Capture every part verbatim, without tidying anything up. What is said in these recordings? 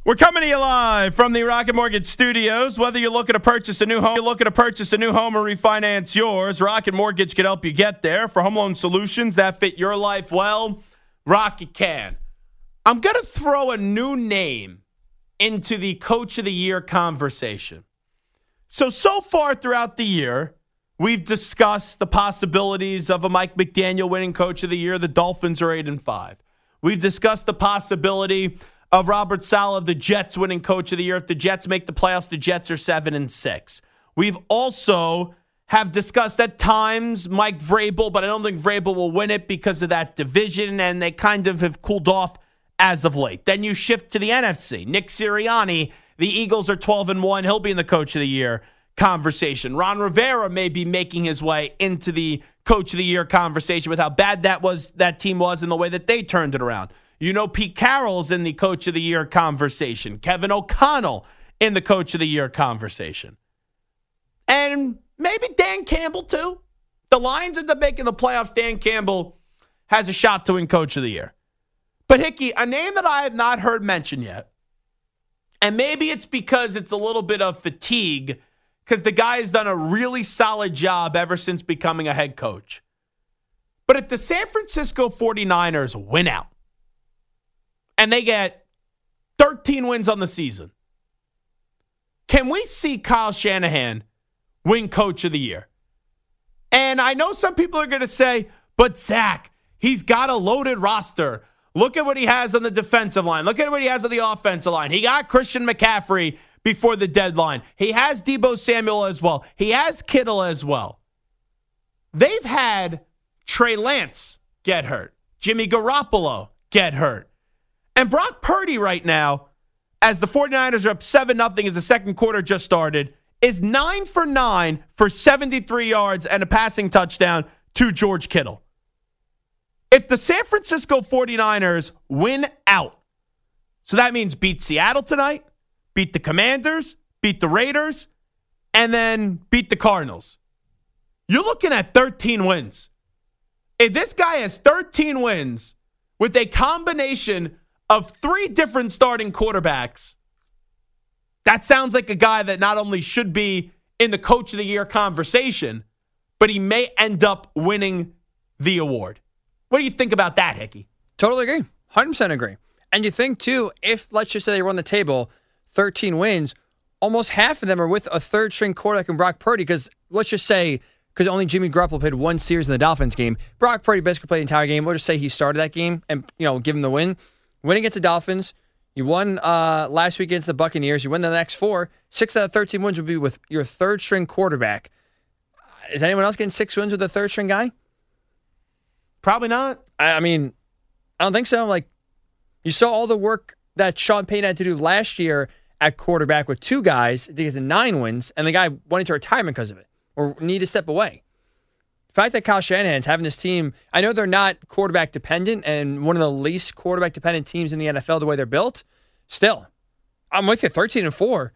We're coming to you live from the Rocket Mortgage Studios. Whether you're looking to purchase a new home, you're looking to purchase a new home or refinance yours, Rocket Mortgage can help you get there. For home loan solutions that fit your life well, Rocket can. I'm going to throw a new name into the Coach of the Year conversation. So, so far throughout the year, we've discussed the possibilities of a Mike McDaniel winning Coach of the Year. The Dolphins are eight and five. We've discussed the possibility of Robert Saleh of the Jets winning Coach of the Year. If the Jets make the playoffs, the Jets are seven and six. We've also have discussed at times Mike Vrabel, but I don't think Vrabel will win it because of that division, and they kind of have cooled off as of late. Then you shift to the N F C. Nick Sirianni, the Eagles are twelve and one. He'll be in the Coach of the Year conversation. Ron Rivera may be making his way into the Coach of the Year conversation with how bad that was that team was and the way that they turned it around. You know, Pete Carroll's in the Coach of the Year conversation. Kevin O'Connell in the Coach of the Year conversation. And maybe Dan Campbell, too. The Lions end up making the playoffs. Dan Campbell has a shot to win Coach of the Year. But, Hickey, a name that I have not heard mentioned yet, and maybe it's because it's a little bit of fatigue, because the guy has done a really solid job ever since becoming a head coach. But if the San Francisco forty-niners win out, and they get thirteen wins on the season, can we see Kyle Shanahan win Coach of the Year? And I know some people are going to say, but Zach, he's got a loaded roster. Look at what he has on the defensive line. Look at what he has on the offensive line. He got Christian McCaffrey before the deadline. He has Deebo Samuel as well. He has Kittle as well. They've had Trey Lance get hurt. Jimmy Garoppolo get hurt. And Brock Purdy right now, as the forty-niners are up seven nothing as the second quarter just started, is nine for nine for seventy-three yards and a passing touchdown to George Kittle. If the San Francisco forty-niners win out, so that means beat Seattle tonight, beat the Commanders, beat the Raiders, and then beat the Cardinals, you're looking at thirteen wins. If this guy has thirteen wins with a combination of three different starting quarterbacks, that sounds like a guy that not only should be in the Coach of the Year conversation, but he may end up winning the award. What do you think about that, Hickey? Totally agree. one hundred percent agree. And you think, too, if, let's just say they run the table, thirteen wins, almost half of them are with a third-string quarterback in Brock Purdy, because let's just say, because only Jimmy Garoppolo played one series in the Dolphins game, Brock Purdy basically played the entire game. We'll just say he started that game and, you know, give him the win. Win against the Dolphins. You won uh, last week against the Buccaneers. You win the next four. Six out of thirteen wins would be with your third-string quarterback. Is anyone else getting six wins with a third-string guy? Probably not. I, I mean, I don't think so. Like, you saw all the work that Sean Payton had to do last year at quarterback with two guys to get to nine wins, and the guy went into retirement because of it or need to step away. The fact that Kyle Shanahan's having this team, I know they're not quarterback dependent and one of the least quarterback dependent teams in the N F L the way they're built. Still, I'm with you. thirteen and four.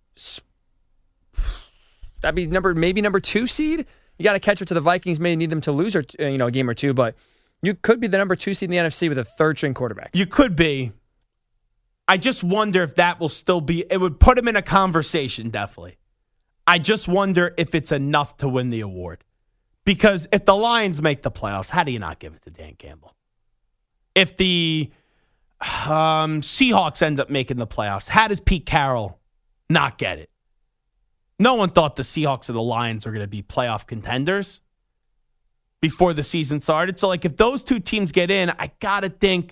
That'd be number maybe number two seed. You got to catch up to the Vikings. May need them to lose or you know a game or two, but you could be the number two seed in the N F C with a third string quarterback. You could be. I just wonder if that will still be. It would put him in a conversation, definitely. I just wonder if it's enough to win the award. Because if the Lions make the playoffs, how do you not give it to Dan Campbell? If the um, Seahawks end up making the playoffs, how does Pete Carroll not get it? No one thought the Seahawks or the Lions were going to be playoff contenders before the season started. So, like, if those two teams get in, I got to think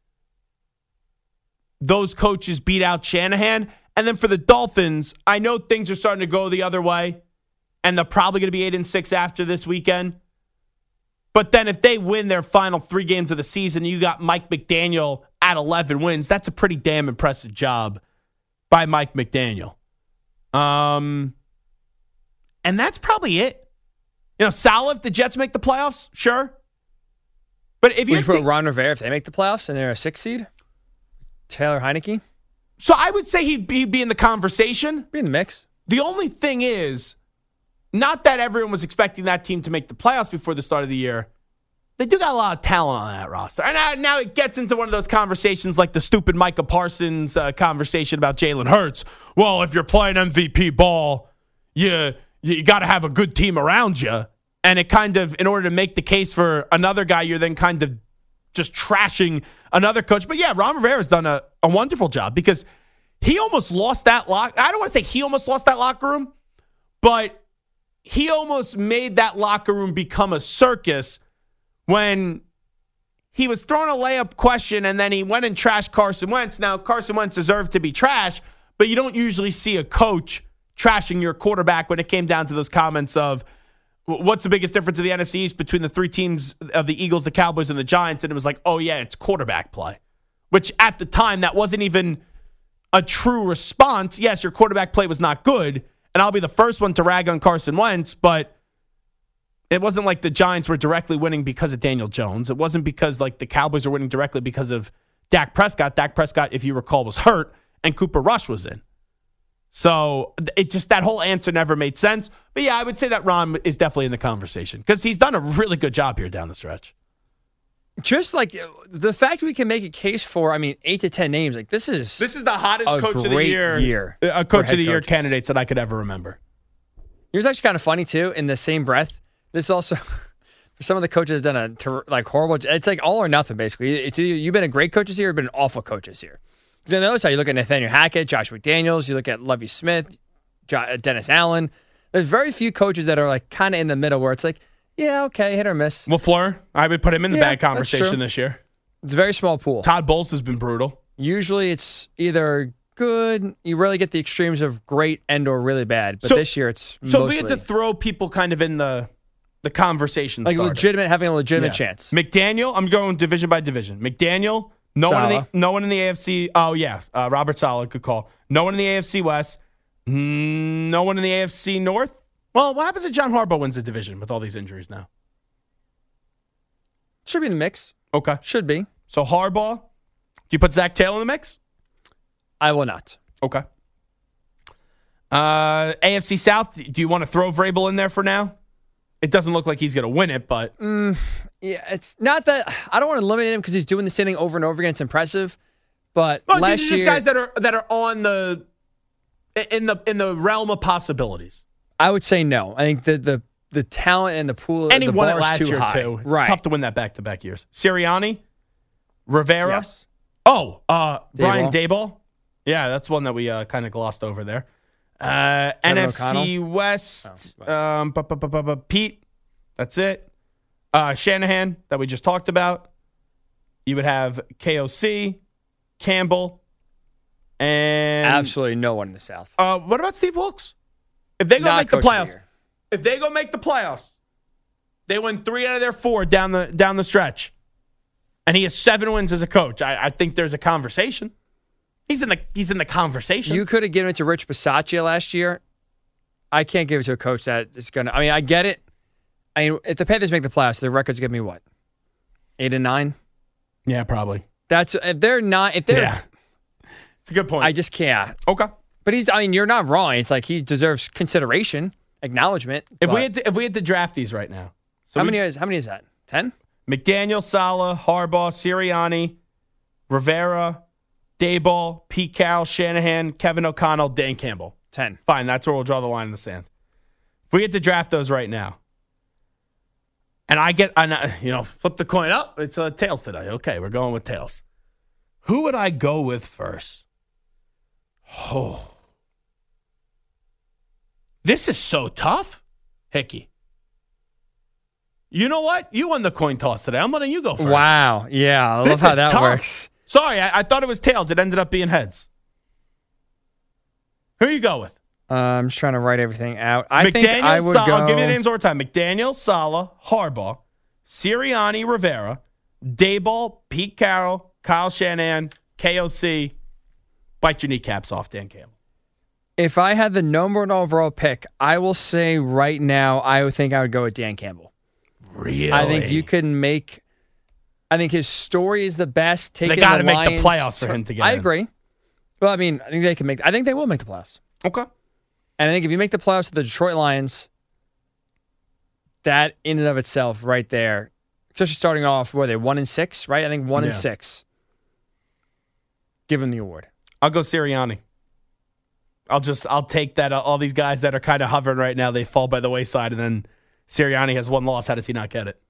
those coaches beat out Shanahan. And then for the Dolphins, I know things are starting to go the other way. And they're probably going to be eight and six after this weekend. But then if they win their final three games of the season, you got Mike McDaniel at eleven wins. That's a pretty damn impressive job by Mike McDaniel. Um, and that's probably it. You know, Saleh, if the Jets make the playoffs, sure. But if you, Would you put Ron Rivera if they make the playoffs and they're a six seed? Taylor Heineke? So I would say he'd be, he'd be in the conversation. Be in the mix. The only thing is, not that everyone was expecting that team to make the playoffs before the start of the year, they do got a lot of talent on that roster. And now, now it gets into one of those conversations like the stupid Micah Parsons uh, conversation about Jalen Hurts. Well, if you're playing M V P ball, you, you got to have a good team around you. And it kind of, in order to make the case for another guy, you're then kind of just trashing another coach. But yeah, Ron Rivera's done a, a wonderful job because he almost lost that lock. I don't want to say he almost lost that locker room, but he almost made that locker room become a circus when he was throwing a layup question and then he went and trashed Carson Wentz. Now, Carson Wentz deserved to be trashed, but you don't usually see a coach trashing your quarterback when it came down to those comments of, what's the biggest difference in the N F C East between the three teams of the Eagles, the Cowboys, and the Giants? And it was like, oh, yeah, it's quarterback play, which at the time, that wasn't even a true response. Yes, your quarterback play was not good, and I'll be the first one to rag on Carson Wentz, but it wasn't like the Giants were directly winning because of Daniel Jones. It wasn't because like the Cowboys were winning directly because of Dak Prescott. Dak Prescott, if you recall, was hurt, and Cooper Rush was in. So it just, that whole answer never made sense. But yeah, I would say that Ron is definitely in the conversation because he's done a really good job here down the stretch. Just like the fact we can make a case for, I mean, eight to ten names, like this is this is the hottest a coach of the great year, year a coach of the year coaches. candidates that I could ever remember. It was actually kind of funny too. In the same breath, this also for some of the coaches have done a ter- like horrible. It's like all or nothing basically. It's either you've been a great coach this year or been awful coaches here. Because on the other side, you look at Nathaniel Hackett, Josh McDaniels, you look at Lovie Smith, jo- Dennis Allen. There's very few coaches that are like kind of in the middle where it's like, yeah, okay, hit or miss. LaFleur, I would put him in the Yeah, bad conversation this year. It's a very small pool. Todd Bowles has been brutal. Usually it's either good, you rarely get the extremes of great and or really bad. But So- this year it's So mostly if we had to throw people kind of in the the conversation like starter. legitimate, having a legitimate Yeah. chance. McDaniel, I'm going division by division. McDaniel, no one in the Saleh. no one in the A F C. Oh yeah, uh, Robert Saleh, good call. No one in the A F C West. Mm, no one in the A F C North. Well, what happens if John Harbaugh wins the division with all these injuries now? Should be in the mix. Okay, Should be. so Harbaugh. Do you put Zach Taylor in the mix? I will not. Okay. Uh, A F C South. Do you want to throw Vrabel in there for now? It doesn't look like he's going to win it, but Mm, yeah, it's not that I don't want to limit him because he's doing the same thing over and over again. It's impressive, but well, last these are just year guys that are that are on the in the in the realm of possibilities. I would say no. I think the the the talent and the pool. And he the won it bar is last too year high. too. It's Right. tough to win that back to back years. Sirianni, Rivera. Yes. Oh, uh, Brian Daboll. Daboll. Yeah, that's one that we uh, kind of glossed over there. Uh, Kevin N F C O'Connell? West. Oh, West. Um, bu- bu- bu- bu- bu- Pete. That's it. Uh, Shanahan that we just talked about. You would have K O C, Campbell, and Absolutely no one in the South. Uh, what about Steve Wilkes? If they go Not make the coach of the playoffs, year. if they go make the playoffs, they win three out of their four down the down the stretch, and he has seven wins as a coach. I, I think there's a conversation. He's in the he's in the conversation. You could have given it to Rich Bisaccia last year. I can't give it to a coach that is going to. I mean, I get it. I mean, if the Panthers make the playoffs, their record's going to be what? Eight and nine? yeah, probably. That's if they're not. If they're, Yeah, it's a good point. I just can't. okay. But he's. I mean, you're not wrong. It's like he deserves consideration, acknowledgement. If we but had to, if we had to draft these right now, so how we- many is how many is that? Ten? McDaniel, Saleh, Harbaugh, Sirianni, Rivera, Daboll, Pete Carroll, Shanahan, Kevin O'Connell, Dan Campbell. Ten. Fine, that's where we'll draw the line in the sand. If we had to draft those right now, and I get, and I, you know, flip the coin up, it's uh, tails today. Okay, we're going with tails. Who would I go with first? Oh. This is so tough, Hickey. You know what? You won the coin toss today. I'm letting you go first. Wow. Yeah, I This love how is that tough. works. Sorry, I, I thought it was tails. It ended up being heads. Who you go with? Uh, I'm just trying to write everything out. I McDaniel, think I would Sal- go. I'll give you the names one more time. McDaniel, Saleh, Harbaugh, Sirianni, Rivera, Daboll, Pete Carroll, Kyle Shanahan, K O C. Bite your kneecaps off, Dan Campbell. If I had the number one overall pick, I will say right now, I would think I would go with Dan Campbell. Really? I think you can make. I think his story is the best. Taking They got to the make the Lions- playoffs for him to get I in. agree. Well, I mean, I think they can make. I think they will make the playoffs. Okay. And I think if you make the playoffs with the Detroit Lions, that in and of itself, right there, Especially starting off, where they one and six, right? I think one Yeah. and six. Give him the award. I'll go Sirianni. I'll just I'll take that. Uh, all these guys that are kind of hovering right now, they fall by the wayside, and then Sirianni has one loss. How does he not get it?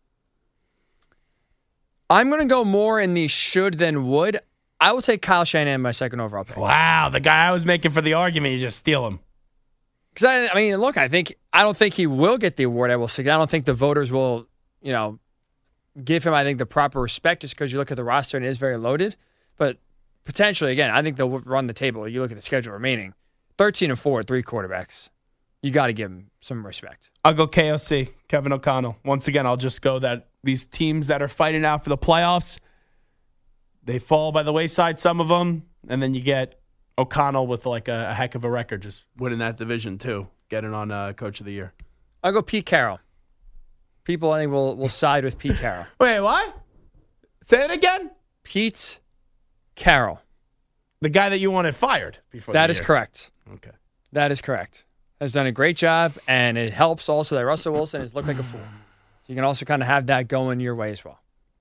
I'm going to go more in the should than would. I will take Kyle Shanahan my second overall pick. Wow, the guy I was making for the argument, you just steal him. Because I, I mean, look, I think I don't think he will get the award. I will say I don't think the voters will, you know, give him. I think the proper respect just because you look at the roster and it is very loaded. But potentially, again, I think they'll run the table. You look at the schedule remaining, thirteen and four, three quarterbacks. You got to give him some respect. I'll go K O C, Kevin O'Connell. Once again, I'll just go that these teams that are fighting out for the playoffs, they fall by the wayside, some of them, and then you get O'Connell with like a, a heck of a record, just winning that division too, getting on uh, Coach of the Year. I'll go Pete Carroll. People, I think, will will side with Pete Carroll. Wait, what? Say it again? Pete Carroll. The guy that you wanted fired before That the is year. correct. Okay. That is correct. Has done a great job, and it helps also that Russell Wilson has looked like a fool. So you can also kind of have that going your way as well.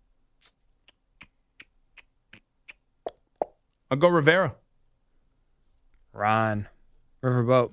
I'll go Rivera. Ron, Riverboat.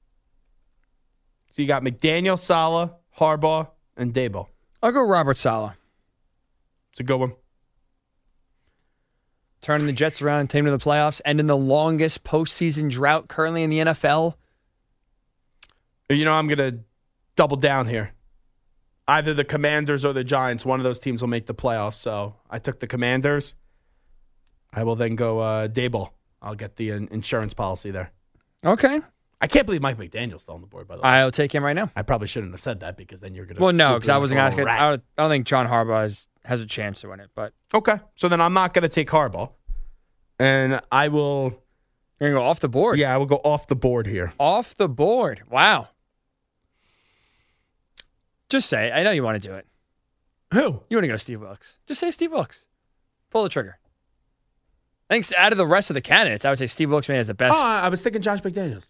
So you got McDaniel, Saleh, Harbaugh, and Daboll. I'll go Robert Saleh. It's a good one. Turning the Jets around, taking them to the playoffs, ending the longest postseason drought currently in the N F L. You know, I'm going to double down here. Either the Commanders or the Giants, one of those teams will make the playoffs. So I took the Commanders. I will then go uh, Daboll. I'll get the in- insurance policy there. Okay. I can't believe Mike McDaniel's still on the board, by the way. I'll take him right now. I probably shouldn't have said that because then you're going to. Well, no, because I wasn't going to ask it. I don't, I don't think John Harbaugh has, has a chance to win it. But Okay. So then I'm not going to take Harbaugh. And I will. you're going to go off the board. Yeah, I will go off the board here. Off the board. Wow. Just say it. I know you want to do it. Who? You want to go Steve Wilkes. Just say Steve Wilkes. Pull the trigger. I think out of the rest of the candidates, I would say Steve Wilkes maybe has the best. Oh, I was thinking Josh McDaniels.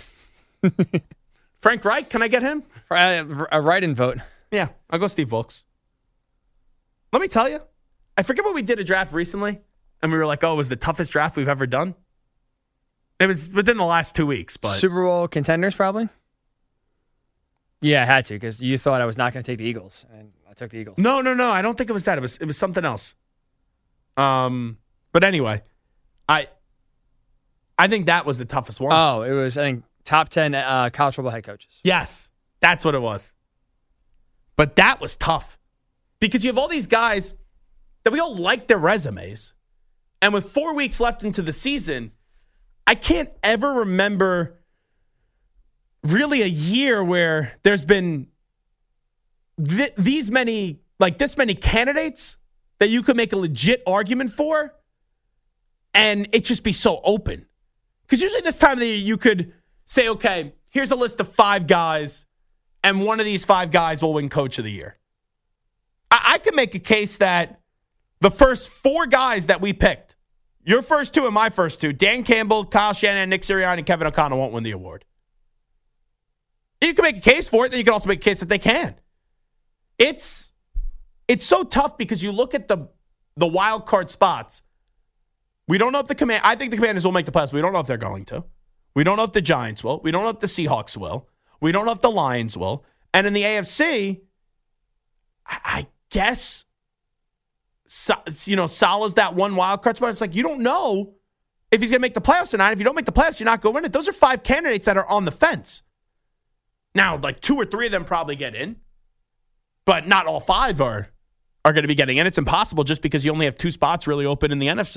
Frank Reich, can I get him? A write-in vote. Yeah, I'll go Steve Wilkes. Let me tell you, I forget what we did a draft recently, and we were like, oh, it was the toughest draft we've ever done. It was within the last two weeks, but Super Bowl contenders, probably? Yeah, I had to, because you thought I was not going to take the Eagles, and I took the Eagles. no, no, no, I don't think it was that. It was it was something else. Um, but anyway, I I think that was the toughest one. Oh, it was, I think, top ten uh, college football head coaches. Yes, that's what it was. But that was tough because you have all these guys that we all like their resumes. And with four weeks left into the season, I can't ever remember really a year where there's been th- these many, like this many candidates that you could make a legit argument for and it just be so open. Because usually this time of the year, you could say, okay, here's a list of five guys, and one of these five guys will win Coach of the Year. I, I could make a case that the first four guys that we picked, your first two and my first two, Dan Campbell, Kyle Shanahan, Nick Sirianni, and Kevin O'Connell won't win the award. You can make a case for it, then you can also make a case that they can. It's it's so tough because you look at the the wild card spots. We don't know if the command. I think the Commanders will make the playoffs. We don't know if they're going to. We don't know if the Giants will. We don't know if the Seahawks will. We don't know if the Lions will. And in the A F C, I, I guess, so, you know, Salah's that one wild card spot. It's like you don't know if he's going to make the playoffs or not. If you don't make the playoffs, you're not going to win it. Those are five candidates that are on the fence. Now, like two or three of them probably get in, but not all five are are going to be getting in. It's impossible just because you only have two spots really open in the N F C.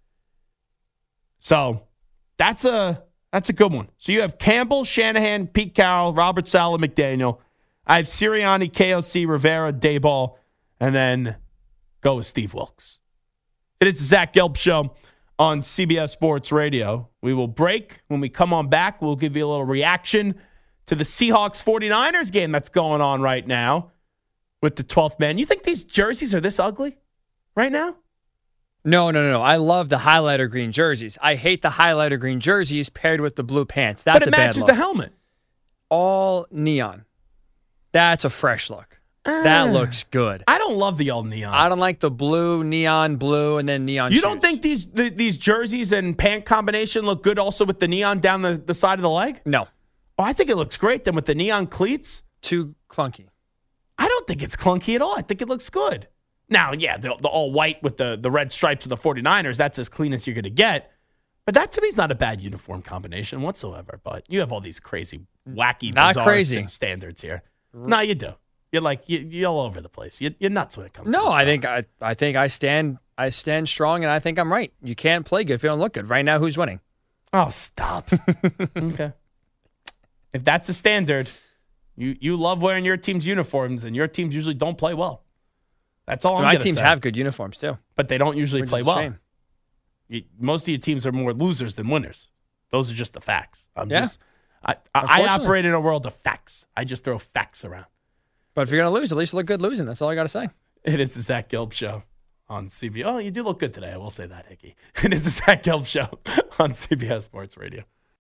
So that's a that's a good one. So you have Campbell, Shanahan, Pete Carroll, Robert Saleh, McDaniel. I have Sirianni, K O C, Rivera, Daboll, and then go with Steve Wilkes. It is the Zach Gelb Show on C B S Sports Radio. We will break. When we come on back, we'll give you a little reaction to the Seahawks 49ers game that's going on right now with the twelfth man. You think these jerseys are this ugly right now? No, no, no, no. I love the highlighter green jerseys. I hate the highlighter green jerseys paired with the blue pants. That's but it a bad matches look. the helmet. All neon. That's a fresh look. That looks good. I don't love the all neon. I don't like the blue, neon blue, and then neon You shoes. don't think these the, these jerseys and pant combination look good also with the neon down the, the side of the leg? No. Oh, I think it looks great then with the neon cleats. Too clunky. I don't think it's clunky at all. I think it looks good. Now, yeah, the, the all white with the, the red stripes of the 49ers, that's as clean as you're going to get. But that to me is not a bad uniform combination whatsoever. But you have all these crazy, wacky, Not bizarre crazy. standards here. No, you do. You're like you, you're all over the place. You, you're nuts when it comes. No, to this I stuff. think I, I think I stand I stand strong, and I think I'm right. You can't play good if you don't look good. Right now, who's winning? Oh, stop. Okay. If that's the standard, you you love wearing your team's uniforms, and your teams usually don't play well. That's all I'm My gonna teams say. have good uniforms too. But they don't usually Which play is a well. shame. You, most of your teams are more losers than winners. Those are just the facts. I'm Yeah. just I, I, I Unfortunately. operate in a world of facts. I just throw facts around. But if you're gonna lose, at least look good losing. That's all I got to say. It is the Zach Gelb Show on C B S. Oh, you do look good today. I will say that, Hickey. It is the Zach Gelb Show on C B S Sports Radio.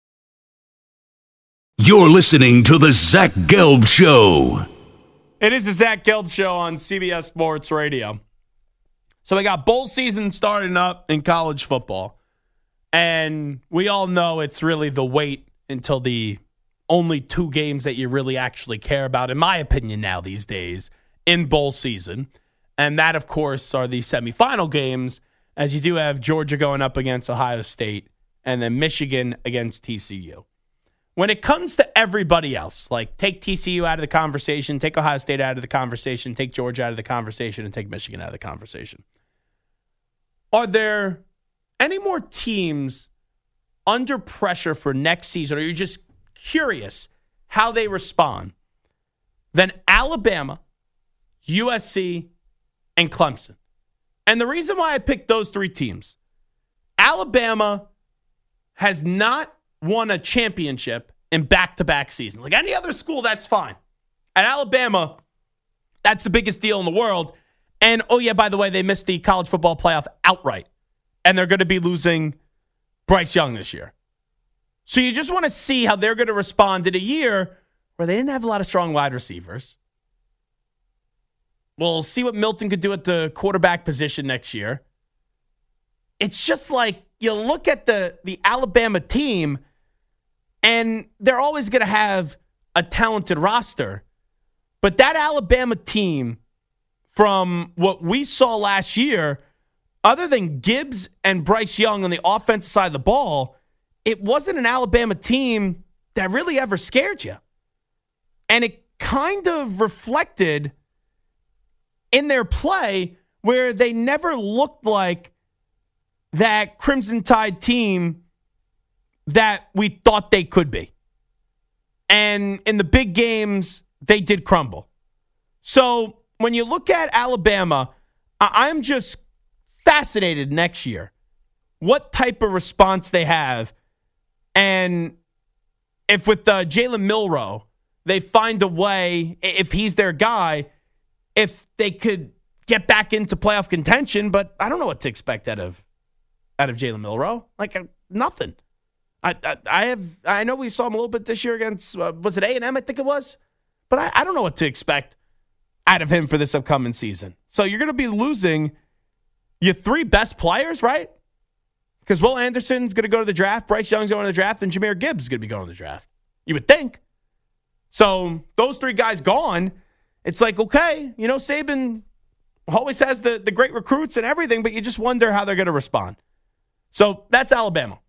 You're listening to the Zach Gelb Show. It is the Zach Gelb Show on C B S Sports Radio. So we got bowl season starting up in college football. And we all know it's really the wait until the only two games that you really actually care about, in my opinion now these days, in bowl season. And that, of course, are the semifinal games, as you do have Georgia going up against Ohio State and then Michigan against T C U. When it comes to everybody else, like take T C U out of the conversation, take Ohio State out of the conversation, take Georgia out of the conversation, and take Michigan out of the conversation, are there any more teams under pressure for next season, or you're just curious how they respond, than Alabama, U S C, and Clemson? And the reason why I picked those three teams, Alabama has not won a championship in back-to-back seasons. Like any other school, that's fine. At Alabama, that's the biggest deal in the world. And, oh, yeah, by the way, they missed the college football playoff outright. And they're going to be losing Bryce Young this year. So you just want to see how they're going to respond in a year where they didn't have a lot of strong wide receivers. We'll see what Milton could do at the quarterback position next year. It's just like you look at the, the Alabama team, and they're always going to have a talented roster. But that Alabama team, from what we saw last year, other than Gibbs and Bryce Young on the offensive side of the ball, it wasn't an Alabama team that really ever scared you. And it kind of reflected in their play where they never looked like that Crimson Tide team that we thought they could be. And in the big games, they did crumble. So when you look at Alabama, I- I'm just fascinated next year what type of response they have. And if with uh, Jalen Milroe, they find a way, if he's their guy, if they could get back into playoff contention. But I don't know what to expect out of out of Jalen Milroe. Like, uh, nothing. I, I I have I know we saw him a little bit this year against, uh, was it A and M, I think it was? But I, I don't know what to expect out of him for this upcoming season. So you're going to be losing your three best players, right? Because Will Anderson's going to go to the draft, Bryce Young's going to the draft, and Jahmyr Gibbs is going to be going to the draft. You would think. So those three guys gone, it's like, okay, you know, Saban always has the, the great recruits and everything, but you just wonder how they're going to respond. So that's Alabama.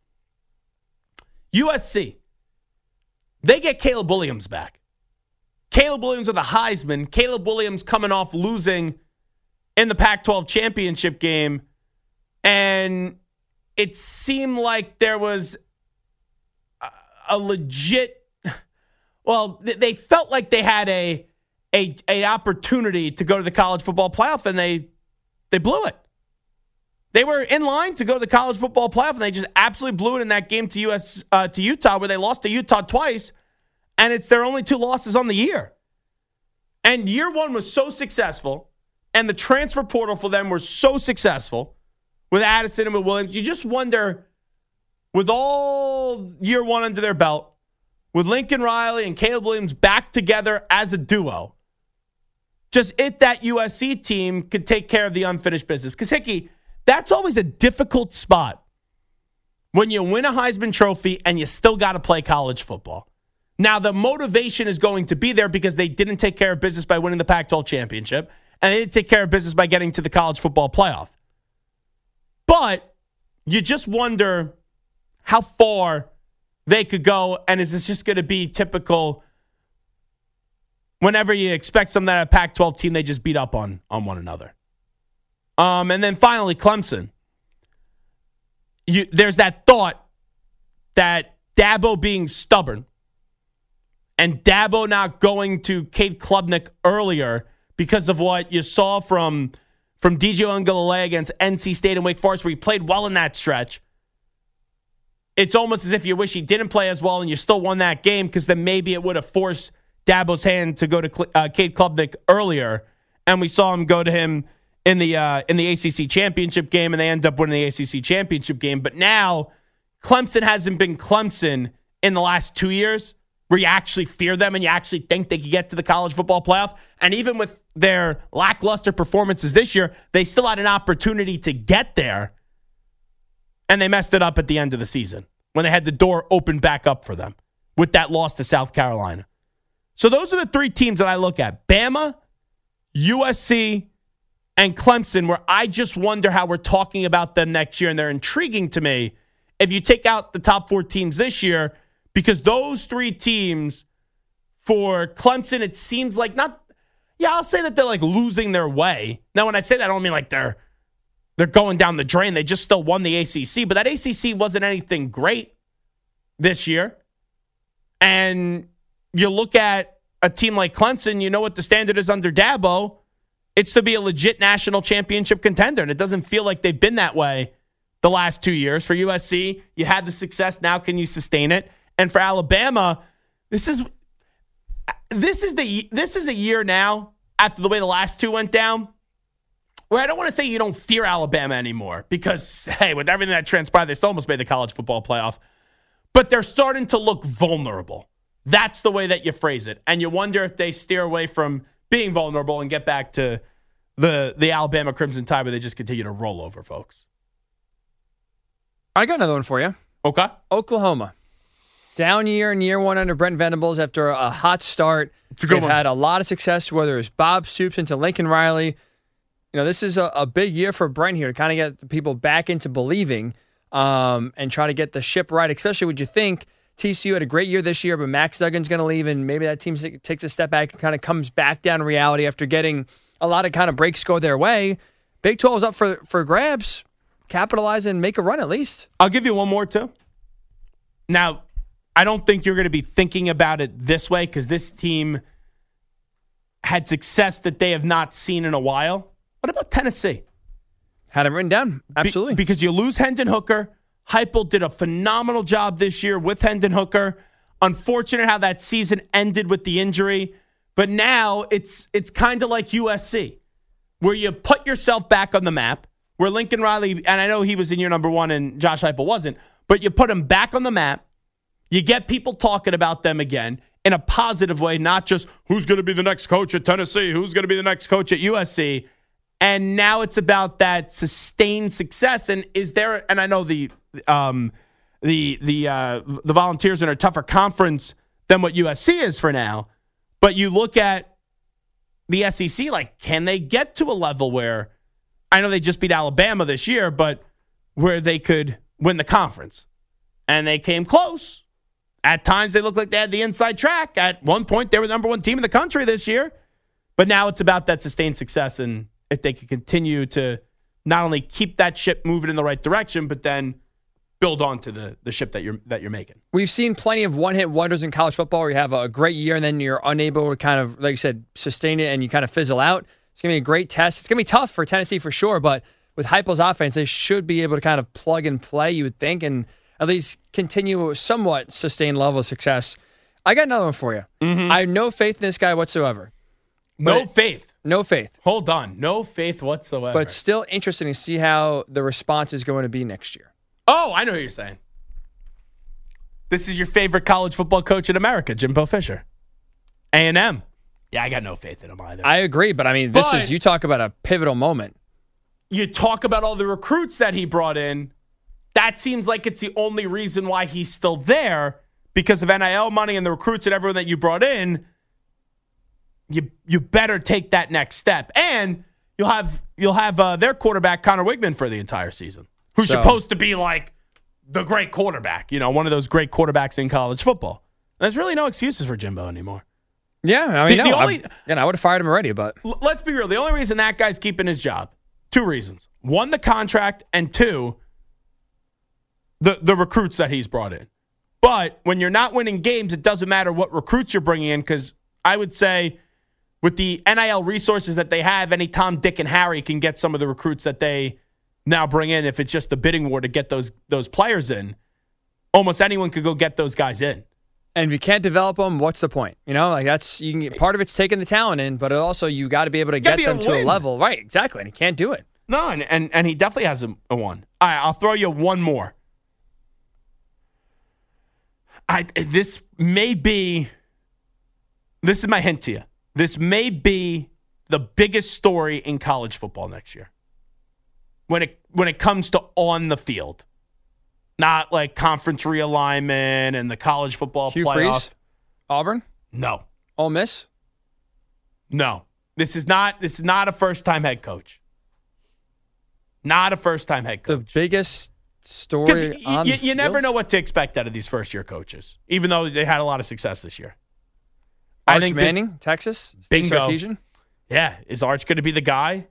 U S C, they get Caleb Williams back. Caleb Williams with a Heisman. Caleb Williams coming off losing in the Pac twelve championship game. And it seemed like there was a, a legit, well, they felt like they had a, a, a opportunity to go to the college football playoff, and they they blew it. They were in line to go to the college football playoff, and they just absolutely blew it in that game to U S uh, to Utah, where they lost to Utah twice, and it's their only two losses on the year. And year one was so successful, and the transfer portal for them was so successful with Addison and with Williams. You just wonder, with all year one under their belt, with Lincoln Riley and Caleb Williams back together as a duo, just if that U S C team could take care of the unfinished business. Because, Hickey, that's always a difficult spot when you win a Heisman Trophy and you still got to play college football. Now, the motivation is going to be there because they didn't take care of business by winning the Pac twelve championship, and they didn't take care of business by getting to the college football playoff. But you just wonder how far they could go, and is this just going to be typical whenever you expect something out of a Pac twelve team, they just beat up on, on one another. Um, and then finally, Clemson. You, there's that thought that Dabo being stubborn and Dabo not going to Cade Klubnik earlier because of what you saw from, from D J Uiagalelei against N C State and Wake Forest, where he played well in that stretch. It's almost as if you wish he didn't play as well and you still won that game, because then maybe it would have forced Dabo's hand to go to uh, Cade Klubnik earlier, and we saw him go to him in the uh, in the A C C championship game, and they end up winning the A C C championship game. But now Clemson hasn't been Clemson in the last two years, where you actually fear them and you actually think they could get to the college football playoff. And even with their lackluster performances this year, they still had an opportunity to get there, and they messed it up at the end of the season when they had the door open back up for them with that loss to South Carolina. So those are the three teams that I look at: Bama, U S C, and Clemson, where I just wonder how we're talking about them next year. And they're intriguing to me if you take out the top four teams this year, because those three teams, for Clemson, it seems like not, yeah, I'll say that they're like losing their way. Now, when I say that, I don't mean like they're they're going down the drain. They just still won the A C C, but that A C C wasn't anything great this year. And you look at a team like Clemson, you know what the standard is under Dabo. It's to be a legit national championship contender, and it doesn't feel like they've been that way the last two years. For U S C, you had the success. Now can you sustain it? And for Alabama, this is this is the this is a year now, after the way the last two went down, where I don't want to say you don't fear Alabama anymore, because, hey, with everything that transpired, they still almost made the college football playoff. But they're starting to look vulnerable. That's the way that you phrase it. And you wonder if they steer away from being vulnerable and get back to the the Alabama Crimson Tide, where they just continue to roll over, folks. I got another one for you. Okay. Oklahoma. Down year in year one under Brent Venables after a hot start. It's a good They've one. had a lot of success, whether it's Bob Stoops into Lincoln Riley. You know, this is a, a big year for Brent here to kind of get the people back into believing um, and try to get the ship right, especially when you think T C U had a great year this year, but Max Duggan's going to leave, and maybe that team takes a step back and kind of comes back down to reality after getting a lot of kind of breaks go their way. Big twelve is up for, for grabs. Capitalize and make a run at least. I'll give you one more, too. Now, I don't think you're going to be thinking about it this way, because this team had success that they have not seen in a while. What about Tennessee? Had him written down. Absolutely. Be- because you lose Hendon Hooker. Heupel did a phenomenal job this year with Hendon Hooker. Unfortunate how that season ended with the injury. But now it's it's kind of like U S C, where you put yourself back on the map, where Lincoln Riley, and I know he was in year number one and Josh Heupel wasn't, but you put him back on the map. You get people talking about them again in a positive way, not just who's going to be the next coach at Tennessee, who's going to be the next coach at U S C. And now it's about that sustained success. And is there, and I know the um, the the uh, the Volunteers are in a tougher conference than what U S C is for now, but you look at the S E C, like, can they get to a level where, I know they just beat Alabama this year, but where they could win the conference? And they came close. At times, they looked like they had the inside track. At one point, they were the number one team in the country this year. But now it's about that sustained success, and if they can continue to not only keep that ship moving in the right direction, but then build on to the, the ship that you're that you're making. We've seen plenty of one-hit wonders in college football where you have a great year and then you're unable to kind of, like you said, sustain it and you kind of fizzle out. It's going to be a great test. It's going to be tough for Tennessee for sure, but with Heupel's offense, they should be able to kind of plug and play, you would think, and at least continue a somewhat sustained level of success. I got another one for you. Mm-hmm. I have no faith in this guy whatsoever. No faith. No faith. Hold on. No faith whatsoever. But still interesting to see how the response is going to be next year. Oh, I know what you're saying. This is your favorite college football coach in America, Jimbo Fisher. A and M. Yeah, I got no faith in him either. I agree, but I mean, this But- is, you talk about a pivotal moment. You talk about all the recruits that he brought in. That seems like it's the only reason why he's still there, because of N I L money and the recruits and everyone that you brought in. You you better take that next step, and you'll have you'll have uh, their quarterback Connor Wigman for the entire season, who's So- supposed to be like the great quarterback, you know, one of those great quarterbacks in college football. There's really no excuses for Jimbo anymore. Yeah, I mean, The- no, the I'm- only- you know, I would have fired him already, but L- let's be real. The only reason that guy's keeping his job, two reasons. One, the contract, and two, the, the recruits that he's brought in. But when you're not winning games, it doesn't matter what recruits you're bringing in, because I would say with the N I L resources that they have, any Tom, Dick, and Harry can get some of the recruits that they now bring in. If it's just the bidding war to get those those players in, almost anyone could go get those guys in. and if you can't develop them, what's the point? You know, like that's you can get, part of it's taking the talent in, but also you got to be able to gotta get be them able to to a win. level, right? Exactly, and he can't do it. No, and, and, and he definitely has a, a one. All right, I'll throw you one more. I This may be, this is my hint to you. This may be the biggest story in college football next year. When it when it comes to on the field. Not like conference realignment and the college football Hugh playoff. Freeze, Auburn, No. Ole Miss. No. This is not this is not a first-time head coach. Not a first-time head The coach. biggest story Because on you, the you never field? know what to expect out of these first-year coaches, even though they had a lot of success this year. Arch this- Manning, Texas. Steve Bingo. Sarkisian. Yeah, is Arch going to be the guy?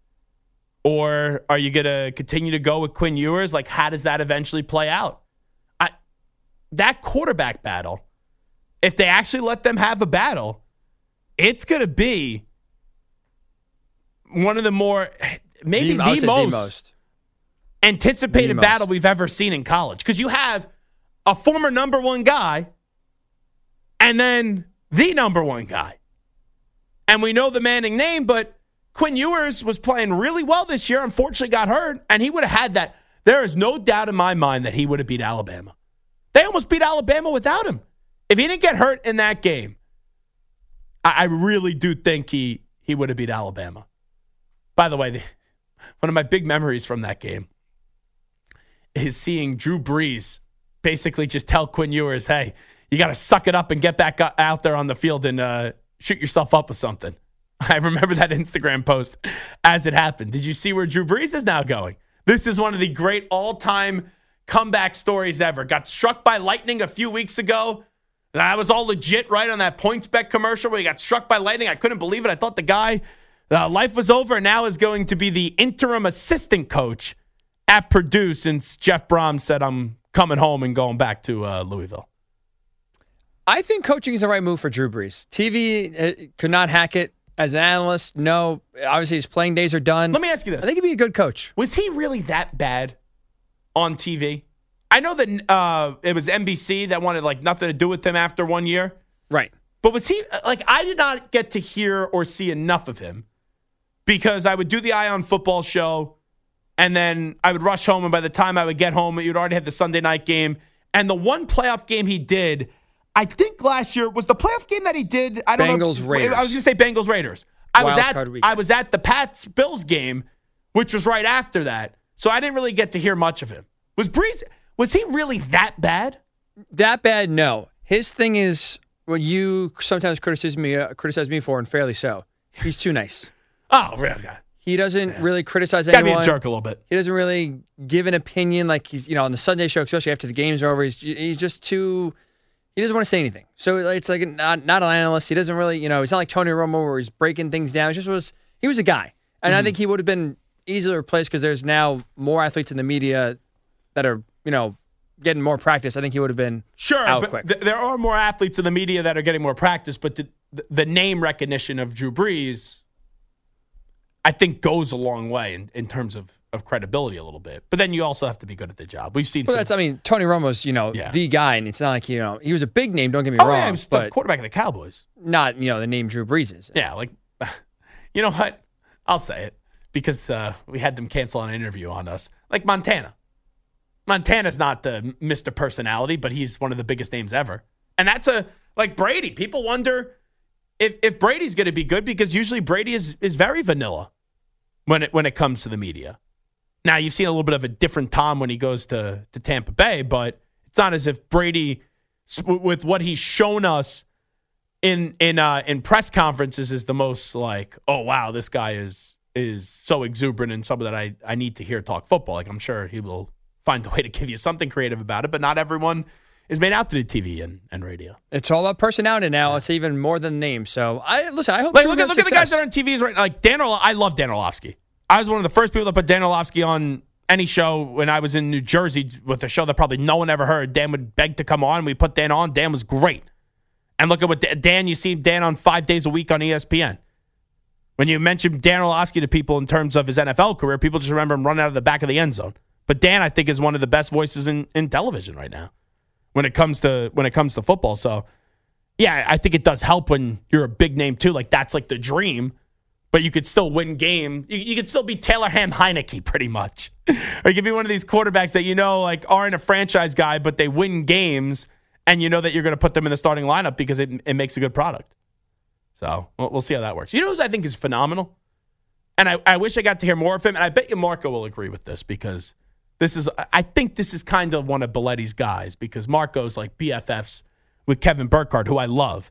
Or are you going to continue to go with Quinn Ewers? Like, how does that eventually play out? I, that quarterback battle, if they actually let them have a battle, it's going to be one of the more, maybe The- I would the, say most, the most. anticipated The most. battle we've ever seen in college. Because you have a former number one guy and then the number one guy. And we know the Manning name, but Quinn Ewers was playing really well this year, unfortunately got hurt, and he would have had that. There is no doubt in my mind that he would have beat Alabama. They almost beat Alabama without him. If he didn't get hurt in that game, I, I really do think he, he would have beat Alabama. By the way, the, one of my big memories from that game is seeing Drew Brees basically just tell Quinn Ewers, hey, you got to suck it up and get back out there on the field and uh, shoot yourself up with something. I remember that Instagram post as it happened. Did you see where Drew Brees is now going? This is one of the great all-time comeback stories ever. Got struck by lightning a few weeks ago. That was all legit, right, on that PointsBet commercial where he got struck by lightning. I couldn't believe it. I thought the guy, uh, life was over, and now is going to be the interim assistant coach at Purdue since Jeff Brom said, I'm coming home and going back to uh, Louisville. I think coaching is the right move for Drew Brees. T V uh, could not hack it. As an analyst, no. Obviously, his playing days are done. Let me ask you this. I think he'd be a good coach. Was he really that bad on T V? I know that uh, it was N B C that wanted like nothing to do with him after one year. Right. But was he like? I did not get to hear or see enough of him because I would do the Eye on Football show, and then I would rush home, and by the time I would get home, you'd already have the Sunday night game. And the one playoff game he did, I think last year was the playoff game that he did. I don't know. Bengals, Raiders. I was going to say Bengals Raiders. I was Wild at card weekend. I was at the Pats Bills game, which was right after that. So I didn't really get to hear much of him. Was Brees? Was he really that bad? That bad? No. His thing is what you sometimes criticize me uh, criticize me for, and fairly so. He's too nice. Oh, really? He doesn't really criticize Got to be anyone. a jerk a little bit. He doesn't really give an opinion like he's, you know, on the Sunday show, especially after the games are over. He's he's just too. He doesn't want to say anything. So it's like not not an analyst. He doesn't really, you know, he's not like Tony Romo where he's breaking things down. He just was. He was a guy, and Mm-hmm. I think he would have been easily replaced because there's now more athletes in the media that are, you know, getting more practice. I think he would have been Sure, out but quick. th- there are more athletes in the media that are getting more practice, but the, the name recognition of Drew Brees, I think, goes a long way in, in terms of, of credibility a little bit. But then you also have to be good at the job. We've seen Well, some, that's, I mean, Tony Romo's, you know, Yeah. the guy, and it's not like, you know, he was a big name, don't get me oh, wrong, yeah, he was the but quarterback of the Cowboys. not, you know, the name Drew Brees is. Yeah, like, you know what? I'll say it because uh, we had them cancel an interview on us. Like Montana. Montana's not the Mister Personality, but he's one of the biggest names ever. And that's a, like Brady. People wonder, if if Brady's going to be good, because usually Brady is is very vanilla when it when it comes to the media. Now, you've seen a little bit of a different Tom when he goes to, to Tampa Bay, but it's not as if Brady, with what he's shown us in in uh, in press conferences, is the most like, oh, wow, this guy is is so exuberant and someone that I, I need to hear talk football. Like, I'm sure he will find a way to give you something creative about it, but not everyone is made out to the T V and, and radio. It's all about personality now. Yeah. It's even more than names. So, I listen, I hope like, look, at, look at the guys that are on T Vs right now. Like, Dan Orlovsky. I love Dan Orlovsky. I was one of the first people that put Dan Orlovsky on any show when I was in New Jersey with a show that probably no one ever heard. Dan would beg to come on. We put Dan on. Dan was great. And look at what Dan, you see Dan on five days a week on E S P N. When you mention Dan Orlovsky to people in terms of his N F L career, people just remember him running out of the back of the end zone. But Dan, I think, is one of the best voices in, in television right now when it comes to when it comes to football. So, yeah, I think it does help when you're a big name too. Like, that's like the dream. But you could still win game. You, you could still be Taylor Ham Heineke pretty much. Or you could be one of these quarterbacks that you know like aren't a franchise guy, but they win games, and you know that you're going to put them in the starting lineup because it, it makes a good product. So we'll, we'll see how that works. You know who I think is phenomenal? And I, I wish I got to hear more of him, and I bet you Marco will agree with this because this is I think this is kind of one of Belletti's guys because Marco's like B F Fs with Kevin Burkhardt, who I love.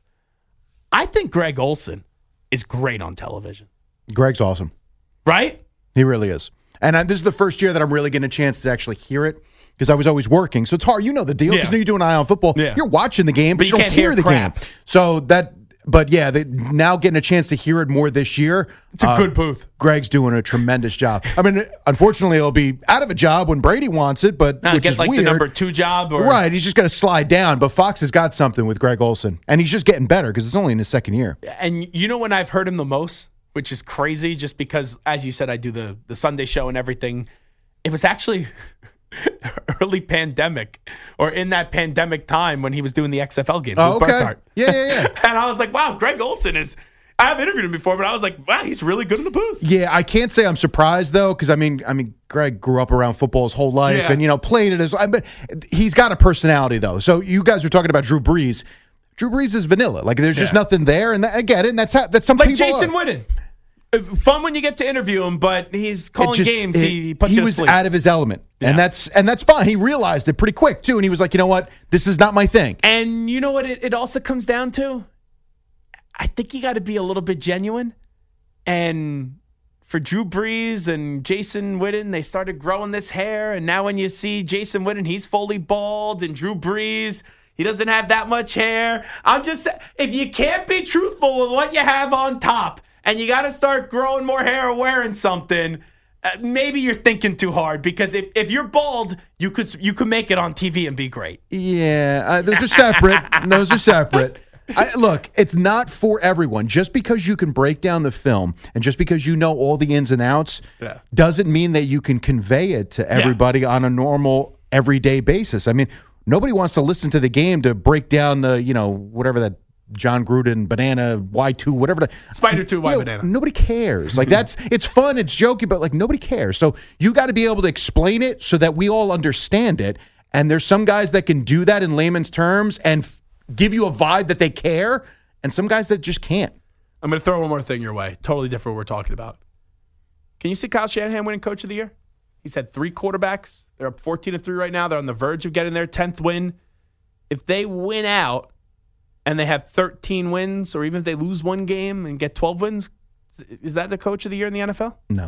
I think Greg Olsen is great on television. Greg's awesome. Right? He really is. And I, this is the first year that I'm really getting a chance to actually hear it because I was always working. So it's hard. You know the deal because yeah. you do an eye on football. Yeah. You're watching the game, but, but you, you don't hear, hear the crap. game. So that, but yeah, they, now getting a chance to hear it more this year. It's a uh, good booth. Greg's doing a tremendous job. I mean, unfortunately, he'll be out of a job when Brady wants it, but nah, which get is like weird. The number two job, or right? He's just going to slide down. But Fox has got something with Greg Olsen, and he's just getting better because it's only in his second year. And you know when I've heard him the most, which is crazy, just because, as you said, I do the the Sunday show and everything. It was actually early pandemic, or in that pandemic time when he was doing the X F L games oh, with okay. Burkhardt. Yeah, yeah, yeah. And I was like, wow, Greg Olsen is. I have interviewed him before, but I was like, wow, he's really good in the booth. Yeah, I can't say I'm surprised though, because I mean, I mean, Greg grew up around football his whole life, yeah. and you know, played it as. But he's got a personality though. So you guys were talking about Drew Brees. Drew Brees is vanilla. Like there's just yeah. nothing there, and that, I get it. And that's how that's some like people Jason are. Witten. Fun when you get to interview him, but he's calling just, games. It, he puts he you to was sleep. out of his element, yeah. and that's and that's fine. He realized it pretty quick too, and he was like, you know what, this is not my thing. And you know what? It, it also comes down to. I think you got to be a little bit genuine, and for Drew Brees and Jason Witten, they started growing this hair, and now when you see Jason Witten, he's fully bald, and Drew Brees. He doesn't have that much hair. I'm just if you can't be truthful with what you have on top. And you got to start growing more hair or wearing something, uh, maybe you're thinking too hard. Because if, if you're bald, you could you could make it on T V and be great. Yeah, uh, those are separate. those are separate. I, look, it's not for everyone. Just because you can break down the film and just because you know all the ins and outs yeah. doesn't mean that you can convey it to everybody yeah. on a normal, everyday basis. I mean, nobody wants to listen to the game to break down the, you know, whatever that John Gruden, banana, Y two, whatever. The, Spider two, Y you know, banana. Nobody cares. Like that's, it's fun, it's jokey, but like nobody cares. So you got to be able to explain it so that we all understand it. And there's some guys that can do that in layman's terms and f- give you a vibe that they care, and some guys that just can't. I'm going to throw one more thing your way. Totally different what we're talking about. Can you see Kyle Shanahan winning Coach of the Year? He's had three quarterbacks. They're up fourteen to three right now. They're on the verge of getting their tenth win. If they win out, and they have thirteen wins, or even if they lose one game and get twelve wins, is that the Coach of the Year in the N F L? No.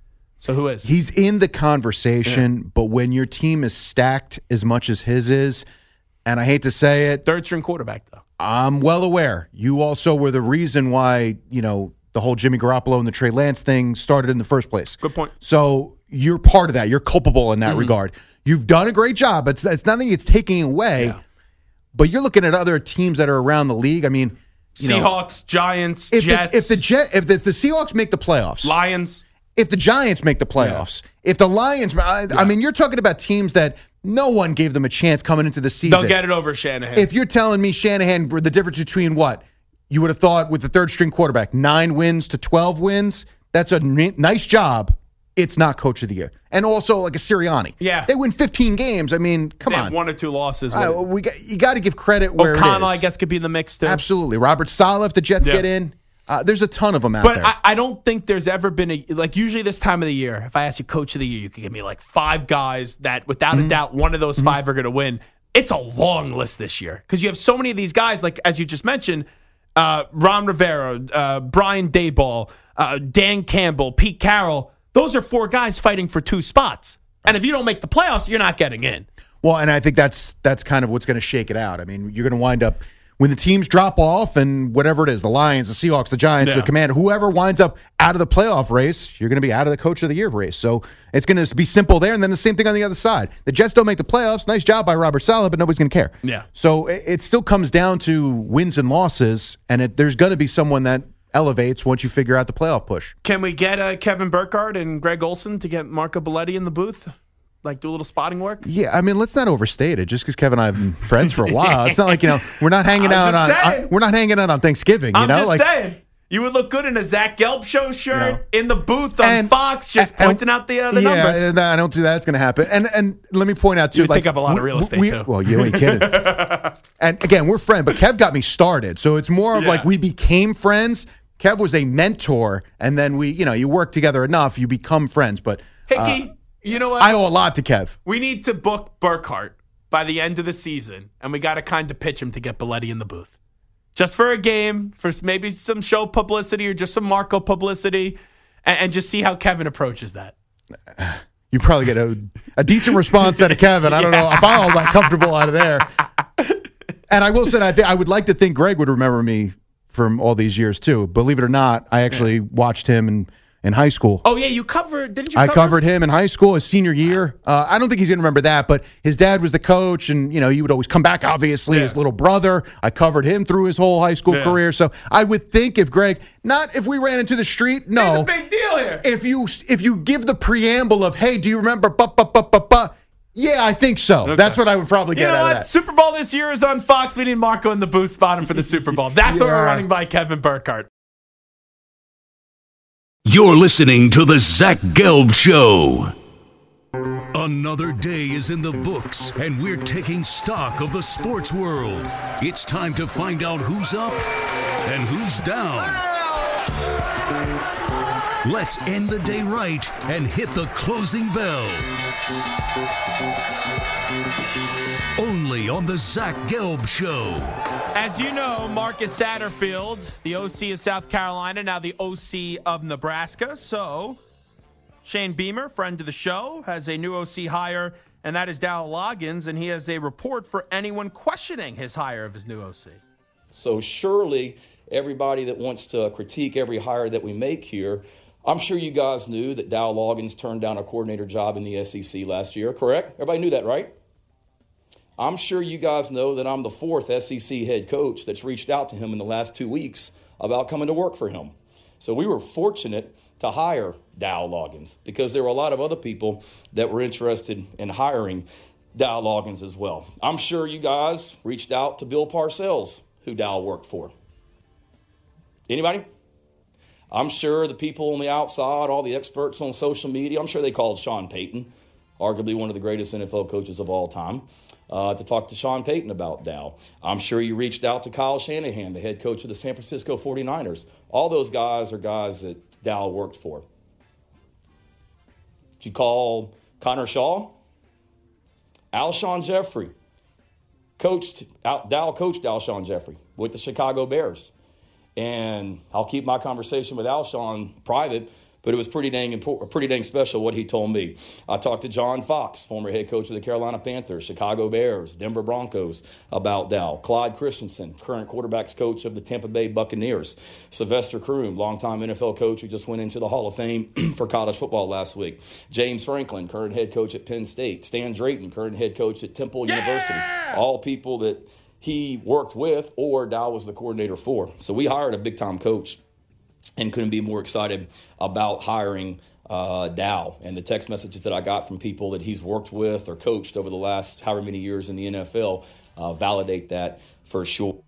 So who is? He's in the conversation, yeah. but when your team is stacked as much as his is, and I hate to say it, third string quarterback though. I'm well aware. You also were the reason why, you know, the whole Jimmy Garoppolo and the Trey Lance thing started in the first place. Good point. So you're part of that. You're culpable in that mm-hmm. regard. You've done a great job. It's it's nothing it's taking away. Yeah. But you're looking at other teams that are around the league. I mean, you Seahawks, know, Giants, if Jets. The, if the Jet, if the, the Seahawks make the playoffs, Lions. If the Giants make the playoffs, yeah. if the Lions, I, yeah. I mean, you're talking about teams that no one gave them a chance coming into the season. They'll get it over Shanahan. If you're telling me Shanahan, the difference between what you would have thought with the third string quarterback, nine wins to twelve wins, that's a n- nice job it's not coach of the year. And also like a Sirianni. Yeah. They win fifteen games. I mean, come They on. have one or two losses. All right, well, we got, you got to give credit where O'Connell, it is. I guess, could be in the mix too. Absolutely. Robert Saleh, if the Jets Yeah. get in. Uh, there's a ton of them out But there. I, I don't think there's ever been a like usually this time of the year. If I ask you coach of the year, you could give me like five guys that without Mm-hmm. a doubt one of those mm-hmm. five are going to win. It's a long list this year because you have so many of these guys. Like as you just mentioned, uh, Ron Rivera, uh, Brian Daboll, uh, Dan Campbell, Pete Carroll. Those are four guys fighting for two spots. And if you don't make the playoffs, you're not getting in. Well, and I think that's that's kind of what's going to shake it out. I mean, you're going to wind up. When the teams drop off and whatever it is, the Lions, the Seahawks, the Giants, yeah. the Commander, whoever winds up out of the playoff race, you're going to be out of the Coach of the Year race. So it's going to be simple there. And then the same thing on the other side. The Jets don't make the playoffs. Nice job by Robert Saleh, but nobody's going to care. Yeah. So it, it still comes down to wins and losses, and it, there's going to be someone that elevates once you figure out the playoff push. Can we get uh, Kevin Burkhardt and Greg Olson to get Marco Belletti in the booth? Like do a little spotting work? Yeah, I mean, let's not overstate it. Just because Kevin and I have been friends for a while, it's not like you know we're not hanging out on uh, we're not hanging out on Thanksgiving. You I'm know, just like, saying you would look good in a Zach Gelb show shirt You in the booth on and- Fox, just and- pointing out the, uh, the yeah, numbers. and I don't think that's going to happen. And and let me point out too, You like, take up a lot of real we- estate, we- too. Well, you ain't kidding. And again, we're friends, but Kev got me started, so it's more of Yeah. like we became friends. Kev was a mentor, and then we, you know, you work together enough, you become friends. But Hickey, uh, you know what? I owe a lot to Kev. we need to book Burkhardt by the end of the season, and we got to kind of pitch him to get Belletti in the booth. Just for a game, for maybe some show publicity or just some Marco publicity, and, and just see how Kevin approaches that. You probably get a, a decent response out of Kevin. I don't know if I'm all that comfortable out of there. And I will say, I, th- I would like to think Greg would remember me from all these years, too. Believe it or not, I actually yeah. watched him in, in high school. Oh, yeah, you covered, didn't you I cover? covered him in high school, his senior year. Uh, I don't think he's going to remember that, but his dad was the coach, and, you know, he would always come back, obviously, yeah. his little brother. I covered him through his whole high school yeah. career. So I would think if Greg, not if we ran into the street, no. It's a big deal here. If you, if you give the preamble of, hey, do you remember, bu- bu- bu- bu- bu- yeah, I think so. Okay. That's what I would probably get you know out what? of that. Super Bowl this year is on Fox. We need Marco in the booth spotting for the Super Bowl. That's yeah. what we're running by Kevin Burkhardt. You're listening to the Zach Gelb Show. Another day is in the books, and we're taking stock of the sports world. It's time to find out who's up and who's down. Let's end the day right and hit the closing bell. Only on the Zach Gelb Show. As you know, Marcus Satterfield, the O C of South Carolina, now the O C of Nebraska. So, Shane Beamer, friend of the show, has a new O C hire, and that is Dow Loggins, and he has a report for anyone questioning his hire of his new O C. So surely everybody that wants to critique every hire that we make here, I'm sure you guys knew that Dow Loggins turned down a coordinator job in the S E C last year, correct? Everybody knew that, right? I'm sure you guys know that I'm the fourth S E C head coach that's reached out to him in the last two weeks about coming to work for him. So we were fortunate to hire Dow Loggins because there were a lot of other people that were interested in hiring Dow Loggins as well. I'm sure you guys reached out to Bill Parcells, who Dow worked for. Anybody? I'm sure the people on the outside, all the experts on social media, I'm sure they called Sean Payton, arguably one of the greatest N F L coaches of all time, uh, to talk to Sean Payton about Dow. I'm sure you reached out to Kyle Shanahan, the head coach of the San Francisco forty-niners. All those guys are guys that Dow worked for. Did you call Connor Shaw? Alshon Jeffrey. Coached, Dow coached Alshon Jeffrey with the Chicago Bears. And I'll keep my conversation with Alshon private, but it was pretty dang important, pretty dang special what he told me. I talked to John Fox, former head coach of the Carolina Panthers, Chicago Bears, Denver Broncos, about Dow. Clyde Christensen, current quarterbacks coach of the Tampa Bay Buccaneers. Sylvester Croom, longtime N F L coach who just went into the Hall of Fame for college football last week. James Franklin, current head coach at Penn State. Stan Drayton, current head coach at Temple yeah! University. All people that he worked with or Dow was the coordinator for. So we hired a big-time coach and couldn't be more excited about hiring uh, Dow. And the text messages that I got from people that he's worked with or coached over the last however many years in the N F L uh, validate that for sure.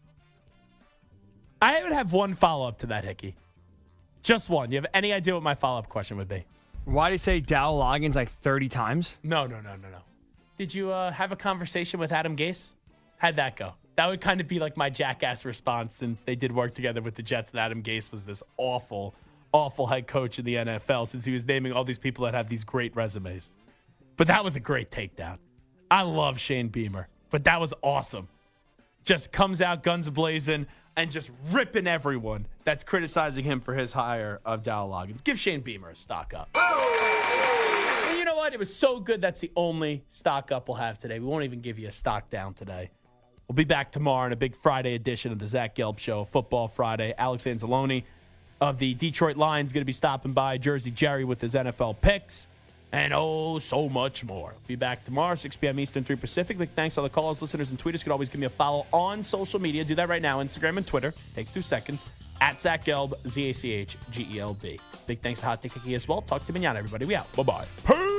I would have one follow-up to that, Hickey. Just one. You have any idea what my follow-up question would be? Why do you say Dow Loggins like thirty times? No, no, no, no, no. Did you uh, have a conversation with Adam Gase? How'd that go? That would kind of be like my jackass response since they did work together with the Jets and Adam Gase was this awful, awful head coach in the N F L since he was naming all these people that have these great resumes. But that was a great takedown. I love Shane Beamer, but that was awesome. Just comes out guns blazing and just ripping everyone that's criticizing him for his hire of Dow Loggins. Give Shane Beamer a stock up. And you know what? It was so good that's the only stock up we'll have today. We won't even give you a stock down today. We'll be back tomorrow in a big Friday edition of the Zach Gelb Show, Football Friday. Alex Anzalone of the Detroit Lions going to be stopping by. Jersey Jerry with his N F L picks. And oh, so much more. Be back tomorrow, six p.m. Eastern, three Pacific. Big thanks to all the callers, listeners, and tweeters. You can always give me a follow on social media. Do that right now. Instagram and Twitter. Takes two seconds. At Zach Gelb, Z A C H G E L B. Big thanks to Hot Ticket as well. Talk to you manana, everybody. We out. Bye-bye. Peace.